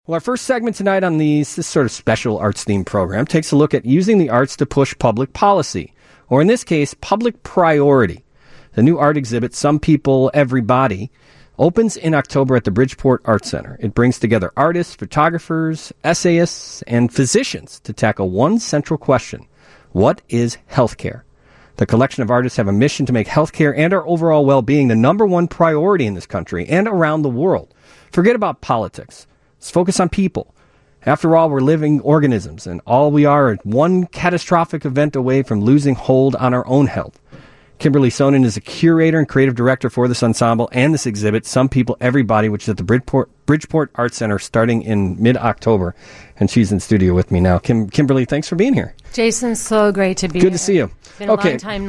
Well, our first segment tonight on this sort of special arts-themed program takes a look at using the arts to push public policy, or in this case, public priority. The new art exhibit, Some People, Everybody, opens in October at the Bridgeport Art Center. It brings together artists, photographers, essayists, and physicians to tackle one central question: what is healthcare? The collection of artists have a mission to make healthcare and our overall well-being the number one priority in this country and around the world. Forget about politics. Let's focus on people. After all, we're living organisms, and all we are is one catastrophic event away from losing hold on our own health. Kimberly Sonnen is a curator and creative director for this ensemble and this exhibit, Some People, Everybody, which is at the Bridgeport Art Center starting in mid-October. And she's in studio with me now. Kimberly, thanks for being here. Jason, so great to be here. Good to see you. Been a long-time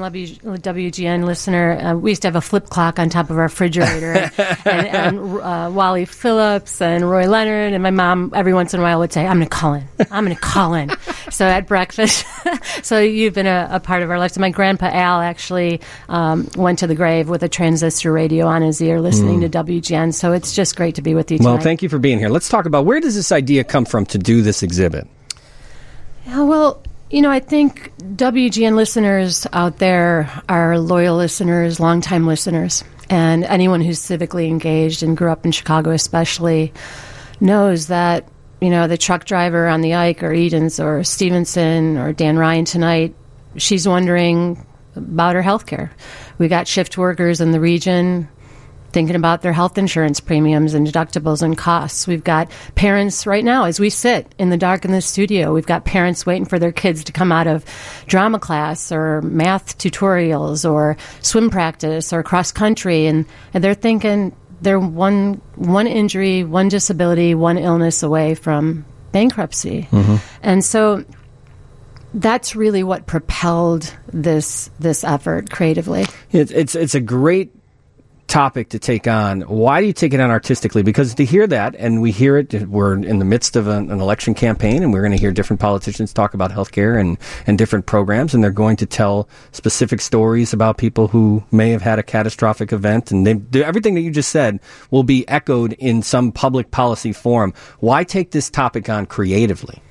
WGN listener. We used to have a flip clock on top of our refrigerator. and Wally Phillips and Roy Leonard, and my mom every once in a while would say, I'm going to call in. I'm going to call in. So at breakfast, so you've been a part of our lives. My grandpa Al actually went to the grave with a transistor radio on his ear listening to WGN. So it's just great to be with you tonight. Well, thank you for being here. Let's talk about, where does this idea come from to do this exhibit? Yeah, well, I think WGN listeners out there are loyal listeners, longtime listeners, and anyone who's civically engaged and grew up in Chicago especially knows that, the truck driver on the Ike or Edens or Stevenson or Dan Ryan tonight, she's wondering about her health care. We got shift workers in the region thinking about their health insurance premiums and deductibles and costs. We've got parents right now, as we sit in the dark in the studio, we've got parents waiting for their kids to come out of drama class or math tutorials or swim practice or cross country, and they're thinking they're one injury, one disability, one illness away from bankruptcy. Mm-hmm. And so that's really what propelled this effort creatively. It's a great topic to take on. Why do you take it on artistically? Because to hear that, and we hear it, we're in the midst of an election campaign, and we're going to hear different politicians talk about healthcare and different programs, and they're going to tell specific stories about people who may have had a catastrophic event, and everything that you just said will be echoed in some public policy forum. Why take this topic on creatively?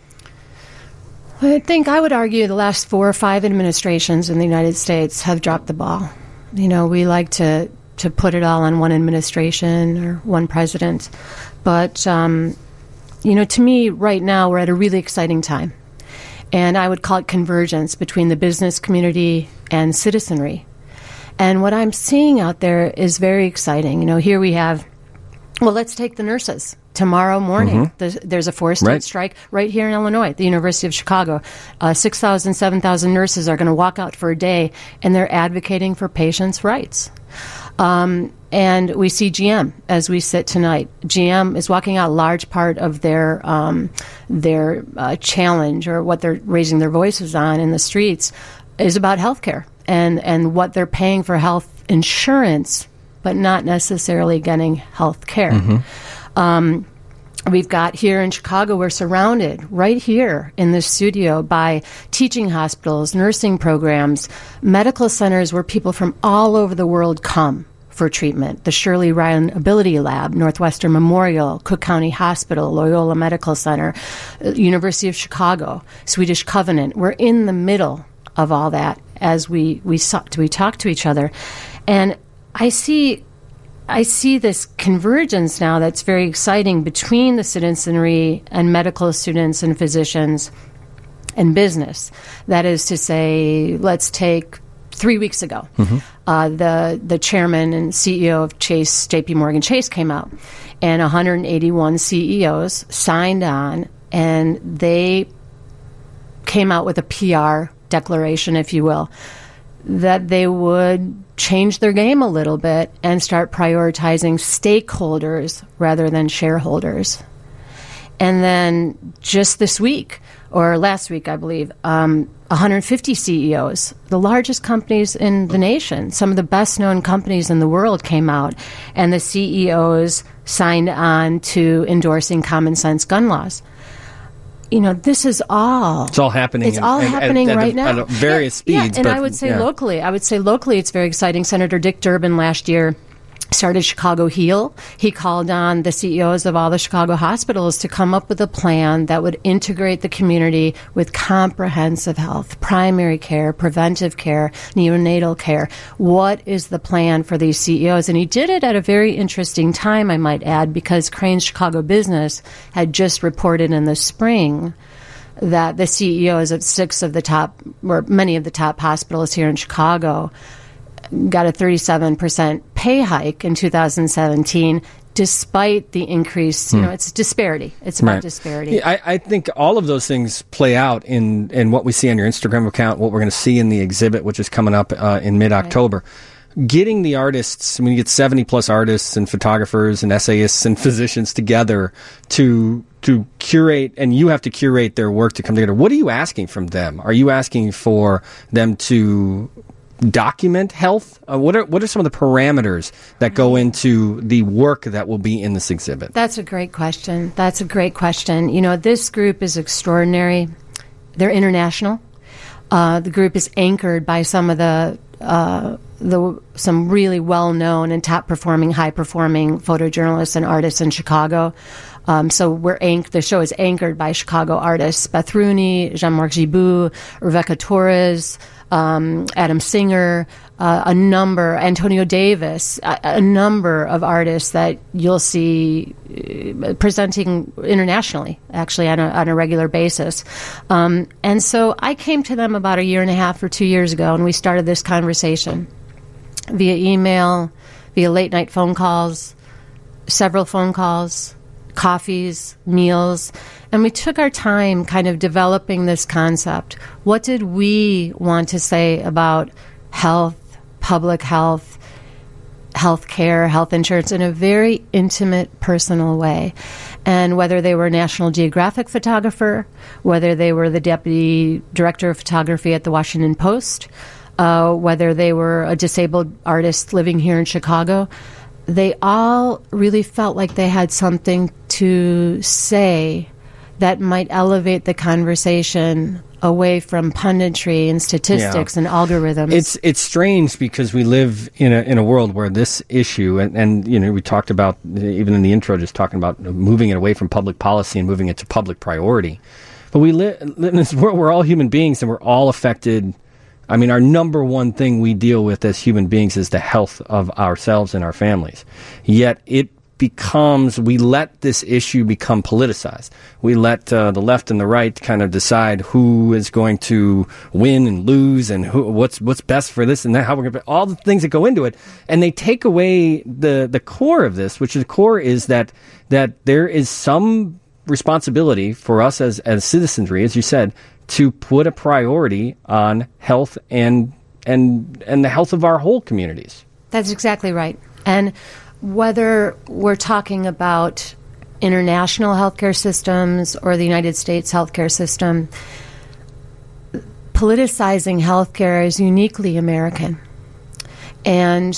I think I would argue the last 4 or 5 administrations in the United States have dropped the ball. We like to put it all on one administration or one president. But, to me, right now, we're at a really exciting time. And I would call it convergence between the business community and citizenry. And what I'm seeing out there is very exciting. Here we have, let's take the nurses. Tomorrow morning, there's a 4-state strike right here in Illinois, the University of Chicago. 6,000, 7,000 nurses are going to walk out for a day, and they're advocating for patients' rights. And we see GM as we sit tonight. GM is walking out a large part of their challenge, or what they're raising their voices on in the streets, is about healthcare and what they're paying for health insurance, but not necessarily getting health care. Mm-hmm. We've got here in Chicago, we're surrounded right here in this studio by teaching hospitals, nursing programs, medical centers where people from all over the world come for treatment. The Shirley Ryan Ability Lab, Northwestern Memorial, Cook County Hospital, Loyola Medical Center, University of Chicago, Swedish Covenant. We're in the middle of all that as we talk to each other. And I see this convergence now that's very exciting between the citizenry and medical students and physicians and business. That is to say, let's take 3 weeks ago, the chairman and CEO of JP Morgan Chase came out, and 181 CEOs signed on, and they came out with a PR declaration, if you will, that they would change their game a little bit and start prioritizing stakeholders rather than shareholders. And then just this week, or last week, I believe, 150 CEOs, the largest companies in the nation, some of the best-known companies in the world came out, and the CEOs signed on to endorsing common sense gun laws. This is all... It's all happening. It's all happening right now. At various speeds. Yeah, and I would say locally. It's very exciting. Senator Dick Durbin last year started Chicago Heal. He called on the CEOs of all the Chicago hospitals to come up with a plan that would integrate the community with comprehensive health, primary care, preventive care, neonatal care. What is the plan for these CEOs? And he did it at a very interesting time, I might add, because Crain's Chicago Business had just reported in the spring that the CEOs of many of the top hospitals here in Chicago got a 37% pay hike in 2017, despite the increase. It's disparity. It's about disparity. Yeah, I think all of those things play out in what we see on your Instagram account, what we're going to see in the exhibit, which is coming up in mid-October. Right. Getting the artists, when you get 70-plus artists and photographers and essayists and physicians together to curate, and you have to curate their work to come together, what are you asking from them? Are you asking for them to document health? What are some of the parameters that go into the work that will be in this exhibit? That's a great question. This group is extraordinary. They're international. The group is anchored by some of some really well-known and top-performing, high-performing photojournalists and artists in Chicago. So the show is anchored by Chicago artists: Beth Rooney, Jean-Marc Giboux, Rebecca Torres, Adam Singer, Antonio Davis, a number of artists that you'll see presenting internationally, actually, on a regular basis. And so I came to them about a year and a half or 2 years ago, and we started this conversation via email, via late-night phone calls, several phone calls, coffees, meals, and we took our time kind of developing this concept. What did we want to say about health, public health, health care, health insurance in a very intimate, personal way? And whether they were a National Geographic photographer, whether they were the deputy director of photography at the Washington Post, whether they were a disabled artist living here in Chicago, they all really felt like they had something to say that might elevate the conversation away from punditry and statistics and algorithms. It's strange because we live in a world where this issue, and we talked about, even in the intro, just talking about moving it away from public policy and moving it to public priority. But we live in this world, we're all human beings and we're all affected. I mean, our number one thing we deal with as human beings is the health of ourselves and our families. Yet we let this issue become politicized. We let the left and the right kind of decide who is going to win and lose and what's best for this and that, how we're going to, all the things that go into it. And they take away the core of this, which the core is that there is some responsibility for us as citizenry, as you said, to put a priority on health and the health of our whole communities. That's exactly right. And whether we're talking about international healthcare systems or the United States healthcare system, politicizing healthcare is uniquely American. And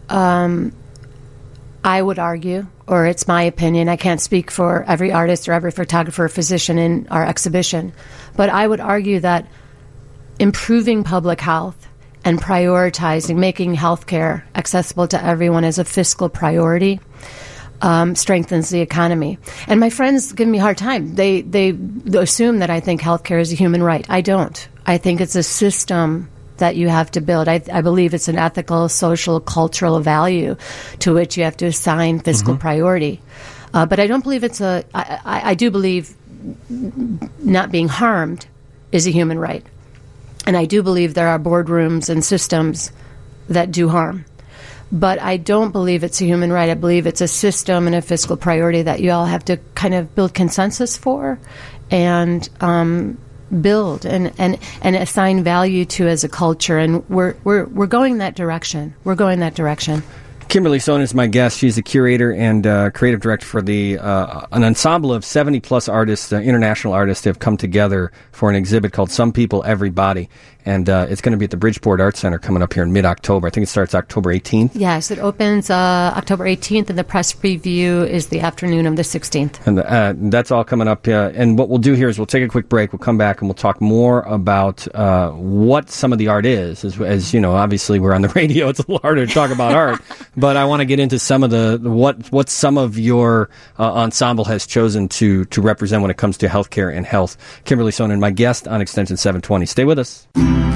I would argue, or it's my opinion, I can't speak for every artist or every photographer or physician in our exhibition, but I would argue that improving public health and prioritizing, making healthcare accessible to everyone as a fiscal priority strengthens the economy. And my friends give me a hard time. They assume that I think healthcare is a human right. I don't. I think it's a system that you have to build. I believe it's an ethical, social, cultural value to which you have to assign fiscal priority. But I don't believe I do believe not being harmed is a human right. And I do believe there are boardrooms and systems that do harm. But I don't believe it's a human right. I believe it's a system and a fiscal priority that you all have to kind of build consensus for and build and assign value to as a culture. And we're going that direction. We're going that direction. Kimberly Sohn is my guest. She's a curator and creative director for an ensemble of 70-plus artists, international artists, that have come together for an exhibit called Some People, Everybody. And it's going to be at the Bridgeport Arts Center coming up here in mid-October. I think it starts October 18th. Yes, it opens October 18th, and the press preview is the afternoon of the 16th. And that's all coming up. And what we'll do here is we'll take a quick break. We'll come back and we'll talk more about what some of the art is. As you know, obviously we're on the radio. It's a little harder to talk about art. But I want to get into some of the what some of your ensemble has chosen to represent when it comes to healthcare and health. Kimberly Sonnen, my guest on Extension 720. Stay with us.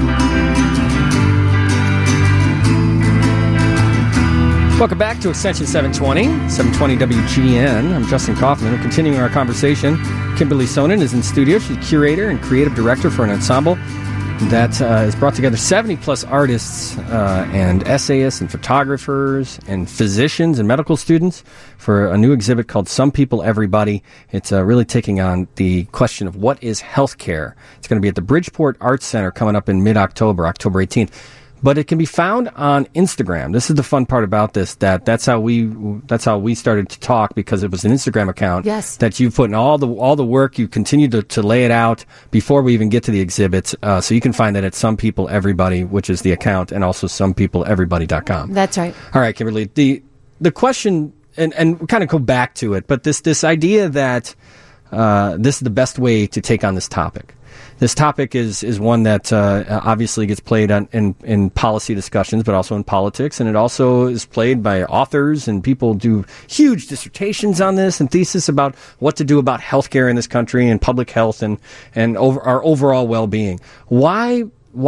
Welcome back to Extension 720, 720 WGN. I'm Justin Kaufman. We're continuing our conversation. Kimberly Sonnen is in studio. She's curator and creative director for an ensemble that has brought together 70-plus artists and essayists and photographers and physicians and medical students for a new exhibit called Some People, Everybody. It's really taking on the question of what is healthcare. It's going to be at the Bridgeport Arts Center coming up in mid-October, October 18th. But it can be found on Instagram. This is the fun part about this, that's how we started to talk, because it was an Instagram account that you put in all the work. You continue to lay it out before we even get to the exhibits. So you can find that at Some People Everybody, which is the account, and also somepeopleeverybody.com. That's right. All right, Kimberly. The question, and we kind of go back to it, but this idea that this is the best way to take on this topic. This topic is one that obviously gets played in policy discussions, but also in politics, and it also is played by authors, and people do huge dissertations on this and thesis about what to do about healthcare in this country and public health and our overall well-being. Why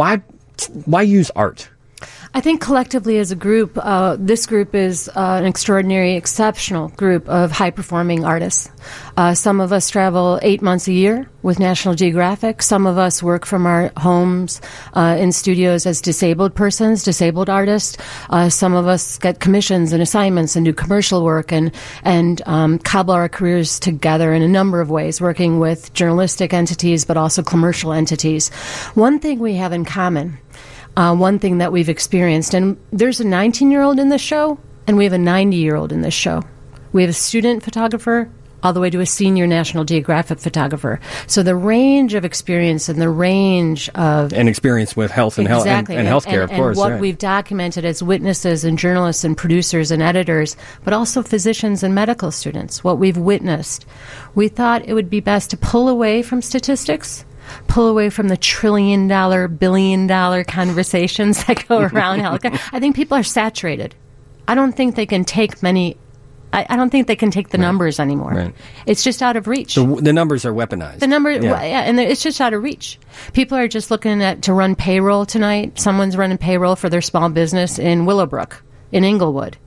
use art? I think collectively as a group, this group is an extraordinary, exceptional group of high-performing artists. Some of us travel 8 months a year with National Geographic. Some of us work from our homes in studios as disabled persons, disabled artists. Some of us get commissions and assignments and do commercial work and cobble our careers together in a number of ways, working with journalistic entities but also commercial entities. One thing we have in common, one thing that we've experienced, and there's a 19-year-old in this show, and we have a 90-year-old in this show. We have a student photographer all the way to a senior National Geographic photographer. So the range of experience and the range of... And experience with health and exactly. and healthcare, of course. And what we've documented as witnesses and journalists and producers and editors, but also physicians and medical students, what we've witnessed. We thought it would be best to pull away from statistics, pull away from the $1 trillion, $1 billion conversations that go around healthcare. I think people are saturated. I don't think they can take many... I don't think they can take the numbers anymore. Right. It's just out of reach. The numbers are weaponized. And it's just out of reach. People are just looking to run payroll tonight. Someone's running payroll for their small business in Willowbrook, in Inglewood,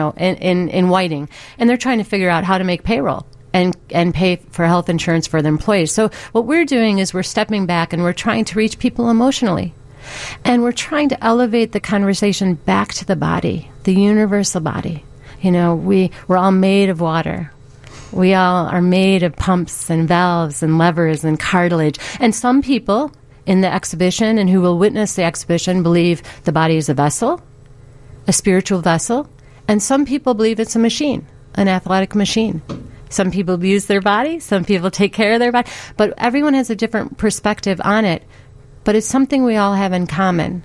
in Whiting, and they're trying to figure out how to make payroll and pay for health insurance for their employees. So what we're doing is we're stepping back and we're trying to reach people emotionally. And we're trying to elevate the conversation back to the body, the universal body. We're all made of water. We all are made of pumps and valves and levers and cartilage. And some people in the exhibition and who will witness the exhibition believe the body is a vessel, a spiritual vessel. And some people believe it's a machine, an athletic machine. Some people abuse their body. Some people take care of their body. But everyone has a different perspective on it. But it's something we all have in common.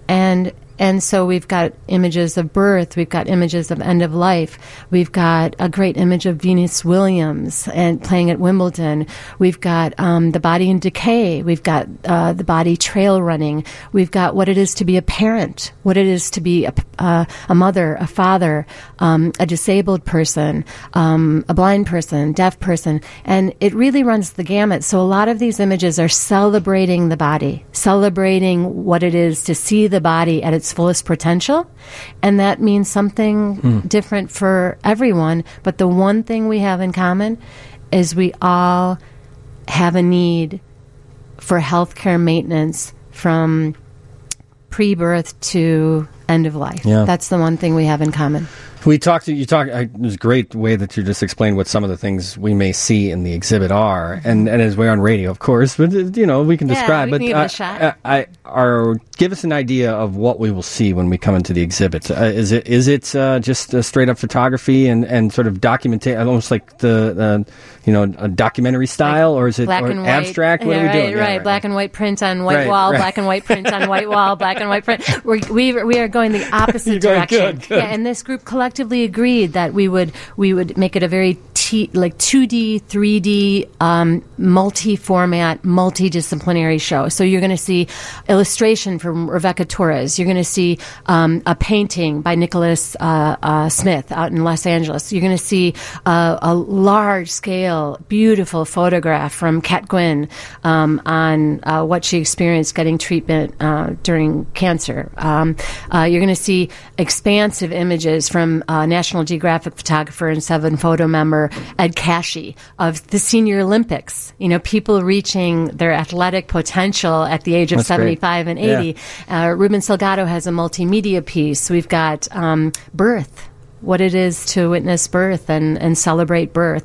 And so we've got images of birth, we've got images of end of life, we've got a great image of Venus Williams and playing at Wimbledon, we've got the body in decay, we've got the body trail running, we've got what it is to be a parent, what it is to be a mother, a father, a disabled person, a blind person, deaf person, and it really runs the gamut. So a lot of these images are celebrating the body, celebrating what it is to see the body at its fullest potential, and that means something different for everyone. But the one thing we have in common is we all have a need for healthcare maintenance from pre-birth to end of life. Yeah. That's the one thing we have in common. It was a great way that you just explained what some of the things we may see in the exhibit are, and as we're on radio, of course, but we can describe. We can give it a shot. Give us an idea of what we will see when we come into the exhibit. Is it just a straight up photography and sort of documentation, almost like a documentary style, or is it abstract? What are we doing? Right, black and white print on white wall, black and white print on white wall, black and white print. We are going the opposite direction. Good. Yeah, and this group collectively agreed that we would make it a very 2D, 3D, multi-format, multidisciplinary show. So you're going to see illustration from Rebecca Torres. You're going to see a painting by Nicholas Smith out in Los Angeles. You're going to see a large-scale, beautiful photograph from Kat Gwynn on what she experienced getting treatment during cancer. You're going to see expansive images from National Geographic photographer and 7 Photo member Ed Cashy of the Senior Olympics. You know, people reaching their athletic potential at the age of 75 and 80. Yeah. Ruben Salgado has a multimedia piece. We've got birth, what it is to witness birth and celebrate birth.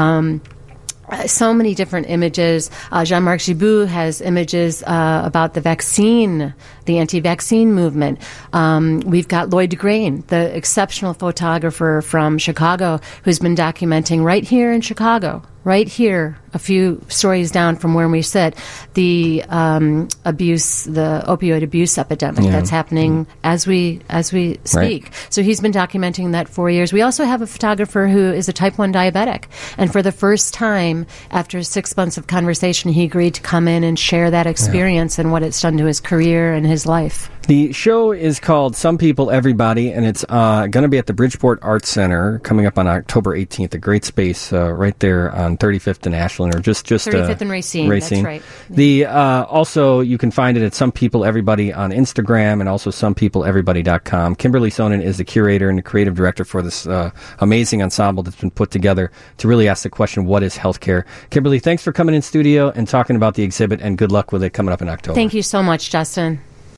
So many different images. Jean-Marc Giboux has images about the vaccine, the anti-vaccine movement. We've got Lloyd DeGrain, the exceptional photographer from Chicago, who's been documenting right here in Chicago, right here, a few stories down from where we sit, the opioid abuse epidemic that's happening as we speak. Right. So he's been documenting that for years. We also have a photographer who is a type 1 diabetic, and for the first time, after 6 months of conversation, he agreed to come in and share that experience and what it's done to his career and his life. The show is called Some People, Everybody, and it's going to be at the Bridgeport Arts Center coming up on October 18th, a great space right there on 35th and Ashland, or just 35th and Racine. That's right. Also, you can find it at Some People Everybody on Instagram and also somepeopleeverybody.com. Kimberly Sonnen is the curator and the creative director for this amazing ensemble that's been put together to really ask the question, what is healthcare? Kimberly, thanks for coming in studio and talking about the exhibit, and good luck with it coming up in October. Thank you so much, Justin.